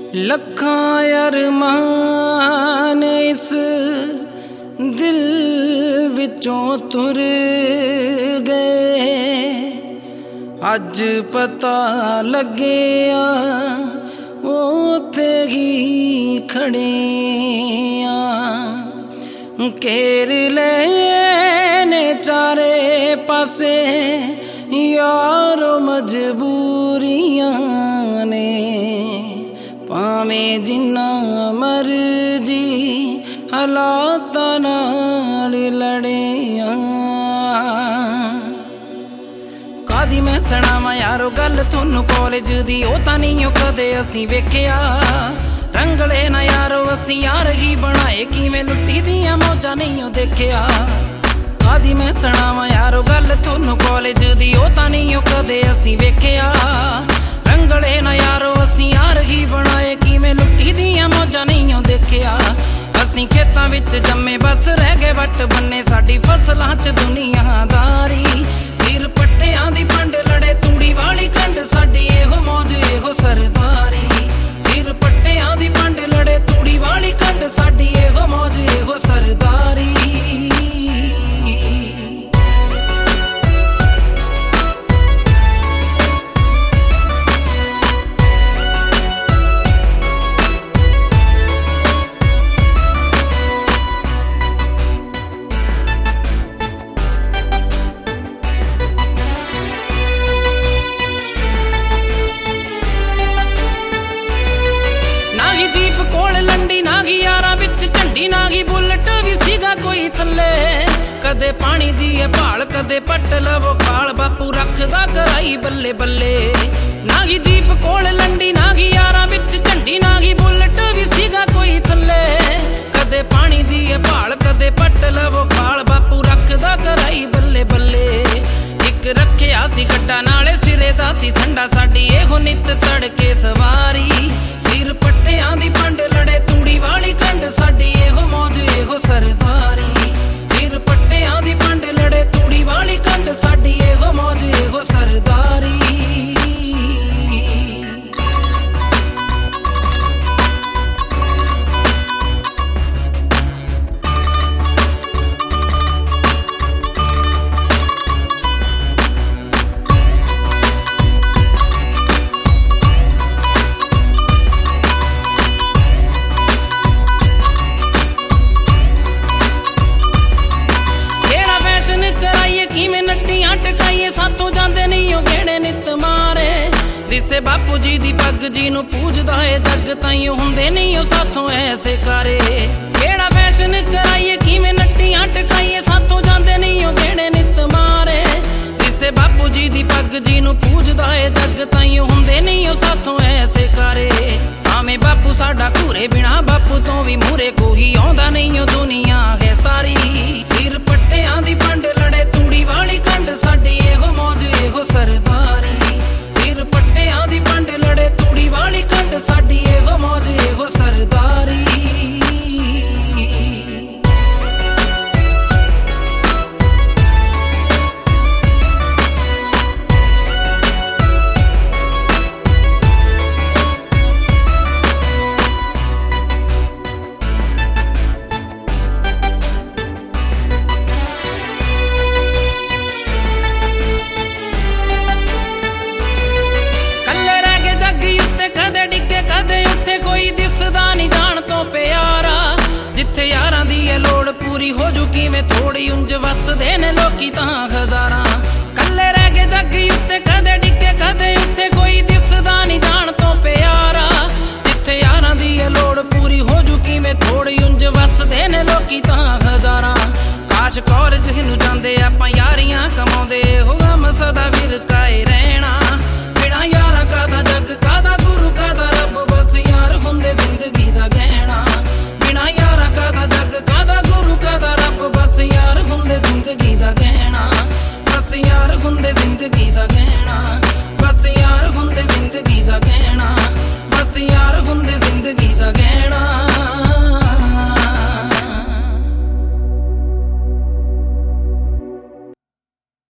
लखां अरमान इस दिल विचों तुर गए। अज पता लग्या उत्थे ही खड़े घेर लेने चारे पासे यारो मजबूरियां ने। भावें जिन्ना मर्जी हालातां नाल लड़िया। कादी मैं सुणावां यारो गल थोनू कॉलेज दी, ओ तां नहीं ओ कदे असीं वेखिया। रंगले ना यारो असीं यार ही बनाए, किवें लुट्टी दियां मौजां नहीं ओ देखिया। कादी मैं सुणावां यारो गल थोनू कॉलेज दी, ओ तां नहीं ओ कदे असीं वेखिया। रंगले ना यारो असीं यार ही बनाए, किवें लुट्टी दियां मौजां नहीं ओ देखिया। असीं खेतां विच जम्मे बस रह गए वट बन्ने, साडी फसलां च दुनियादारी। सिर पट्टियां दी पंड लड़े तूड़ी वाली कंड, साडी एहो मौज एहो सरदारी। सिर पट्टियां दी पंड लड़े तूड़ी वाली कंड, साडी एहो मौज एहो सरदारी। जीप कोल लंडी नागी यारा विच झंडी नागी, बुलट भी सीगा कोई थल्ले। कदे पानी दी भाल कदे पट लवो खाल, बापू रखदा कराई बल्ले बल्ले। नागी जीप कोल लंडी नागी यारा विच झंडी नागी, बुलट भी सीगा कोई थल्ले। कदे पानी दी भाल कदे पट लवो खाल, बापू रखदा कराई बल्ले बल्ले। एक रखिया सी गड्डा नाले सिरे दा सी संडा, साडी एहो नित तड़के सवारी। सिर पट्टियां दी पंड लड़े तूड़ी वाली कंड, साडी एहो मौज एहो सरदारी। सिर पट्टियां दी पंड लड़े तूड़ी वाली कंड, साडी एहो मौज एहो सरदारी। कराइए किवें नट्टियां टकाइए, साथों जांदे नहीं ओ गेड़े नित मारे। दिसे बापू जी दी पग जी नूं पूजदा है जग, ताइयों हुंदे नहीं ओ साथों ऐसे कारे। केड़ा फैशन कराइए किवें नट्टियां टकाइए, साथों जांदे नहीं ओ गेड़े नित मारे। दिसे बापू जी दी पग जी नूं पूजदा है जग, ताइयों हुंदे नहीं ओ साथों ऐसे कारे। भावें बापू साडा घूरे बिना बापू तो भी मूरे, कोई आउंदा नहीं ओ दुनिया है सारी। सिर पट्टियां दी पंड लड़े तूड़ी वाली कंड, साडी एहो मौज एहो सरदारी। सिर पट्टियां दी पंड लड़े तूड़ी वाली कंड, साडी एहो मौज एहो सरदारी। पूरी हो चुकी में थोड़ी उंज वसदे ने लोकी तां हजारां। कल्ले रह गए जग उत्ते कदे डिगे कदे उत्ते, कोई दिसदा नहीं जान तो प्यारा। जिथे यारां दी लोड़ पूरी हो चुकी में थोड़ी उंज वसदे ने लोकी तां हजारां। काश कॉलेज नूं जांदे आपां यारियां कमाउंदे, होगा मसदा विरकाए रहना। बिना यारां कादा जग कादा गुरु कादा रब, बस यार हुंदे जिंदगी दा गहना। बिना यारां कादा जग कादा गुरु कादा रब, बस यार हुंदे जिंदगी दा गहना। बस यार हुंदे जिंदगी दा गहना, बस यार हुंदे जिंदगी दा गहना।